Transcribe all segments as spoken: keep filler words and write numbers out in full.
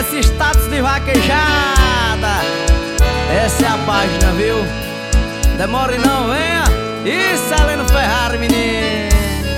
esse status de vaquejada. Essa é a página, viu? Demore não, venha. Isso, Heleno Ferrari, menino.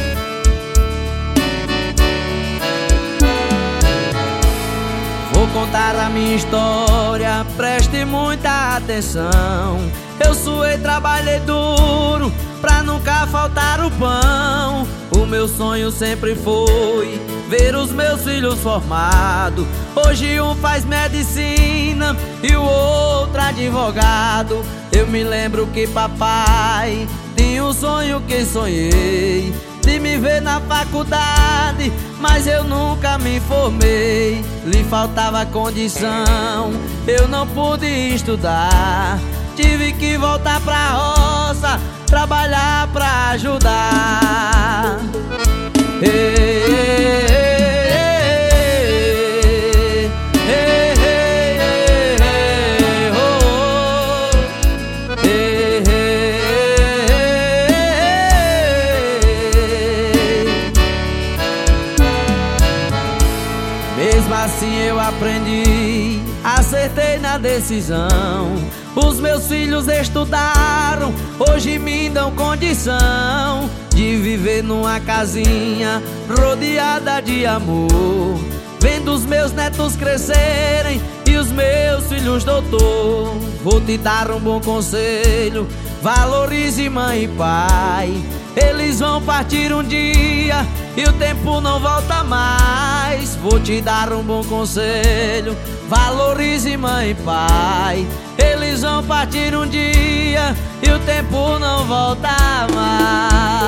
Vou contar a minha história, preste muita atenção. Eu suei, trabalhei duro pra nunca faltar o pão. O meu sonho sempre foi ver os meus filhos formados. Hoje um faz medicina e o outro advogado. Eu me lembro que papai tinha um sonho que sonhei, de me ver na faculdade, mas eu nunca me formei. Lhe faltava condição, eu não pude estudar. Tive que voltar pra roça, trabalhar pra ajudar. Ei, ei, ei, ei, ei, ei, oh, ei, ei. Mesmo assim eu aprendi, acertei na decisão. Os meus filhos estudaram, hoje me dão condição de viver numa casinha rodeada de amor, vendo os meus netos crescerem e os meus filhos doutor. Vou te dar um bom conselho, valorize mãe e pai. Eles vão partir um dia e o tempo não volta mais. Vou te dar um bom conselho, valorize mãe e pai. Eles vão partir um dia e o tempo não volta mais.